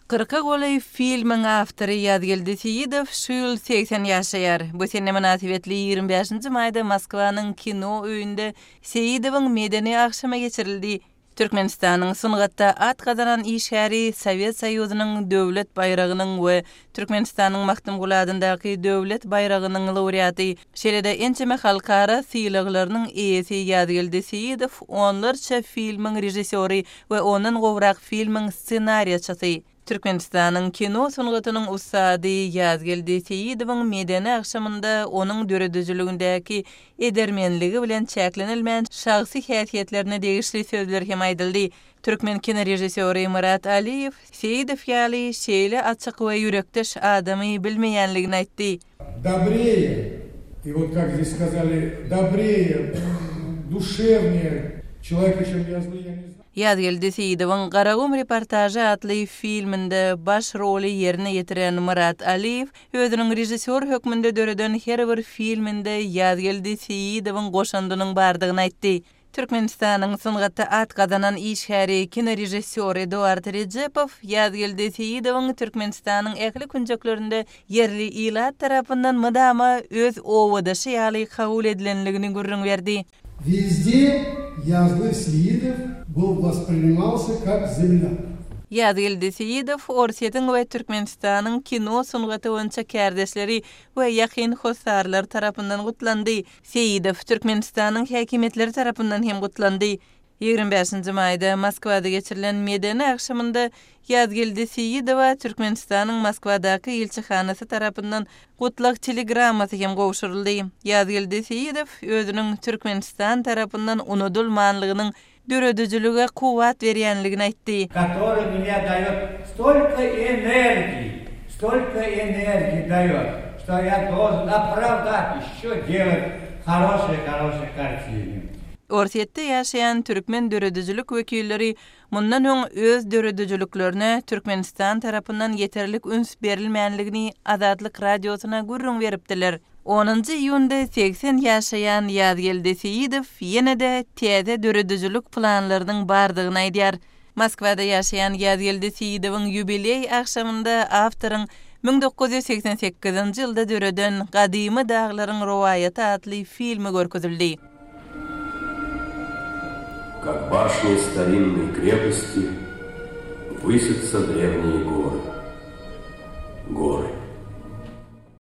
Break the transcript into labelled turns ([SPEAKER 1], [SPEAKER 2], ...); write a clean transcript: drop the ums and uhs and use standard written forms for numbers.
[SPEAKER 1] Kırka golay filmin avtoru Yadgildi Seyidov şu yıl 80 yaşayar. Bu sene münasibetli 25. mayda Moskvanın kino öýünde Seyidowyň medeni akşama geçirildi. Türkmenistanyň sungatda at kazanan işgäri Sowet Soýuzynyň döwlet bayragynyň we Türkmenistanyň Maktum Guladyndaky döwlet bayragynyň laureaty, şerede ençeme halkara syýylyklarynyň eýesi Yadgildi Seyidov onlarça filmiň rejissöri we onuň gowrak filmiň ssenariýaçysy. Türkmenistanyň kino sungatynyň ustady Yadgildi Seyidowyň medeni akşamynda onuň döredüjülügindäki edermenligi bilen çäklenilmän şahsy häsiýetlerine degişli sözler hem aýdyldy. Türkmen kino rejissöri Murat Aliýew Seyidov ýaly şeýle açyk we yürekdeş adamy bilmeýänligini aýtdy.
[SPEAKER 2] Добрее, и вот как здесь сказали, добрее, душевнее человека, чем я знаю, я не знаю.
[SPEAKER 1] Yadgildi Seyidowyň Garagum reportajy adly filminde baş roli ýerine ýetiren Murat Aliýew özüniň rejissör hökmünde döreden her bir filminde Yadgildi Seyidowyň goşandynyň bardygyny aýtdy. Türkmenistanyň sungatda at kazanan işgäri kino rejissöri Eduard Rejepow Yadgildi Seyidowyň Türkmenistanyň ähli künjeklerinde yerli ilat tarapyndan mydama öz owadaşy ýaly kabul edilenligini görüň berdi.
[SPEAKER 2] Везде Язгилди Сеидов воспринимался как земляк.
[SPEAKER 1] Yadgildi Seyidov Orsiýetiň we Türkmenistanyň kino sungaty boýunça kärdeşleri we ýakyn hosarlar tarapyndan gutlandy. Seyidov Türkmenistanyň häkimetleri tarapyndan hem gutlandy. 25. maýda Moskwada geçirilen medeni akşamynda Yadgildi Seyidowa Türkmenistanyň Moskwadaky elçihanasy tarapyndan gutlak telegrammasy hem gowşuruldy. Yadgildi Seyidow özüniň Türkmenistan tarapyndan unudulmanlygynyň döredüjülüge kuwat berýänligini aýtdy.
[SPEAKER 3] Который мне даёт столько энергии даёт, что я должен оправдать, ещё делать хорошие картины.
[SPEAKER 1] Orsiýetde ýaşaýan türkmen döredüjülük wekilleri mundan öň öz döredüjülüklerine Türkmenistan tarapyndan yeterlik üns berilmänligini Azatlyk radiosyna gurrun beripdiler. 10 iýunda 80 ýaşaýan Yadgildi Seyidow ýene-de täze döredüjülük planlarynyň bardygyny aýdýar. Moskwada ýaşaýan Yadgildi Seyidowyň ýubiley akşamynda awtoryň 1988-nji ýylda döreden Gadymy daglaryň rowayaty adly filmi görkezildi.
[SPEAKER 4] Как башни старинной крепости высятся древние горы. Горы.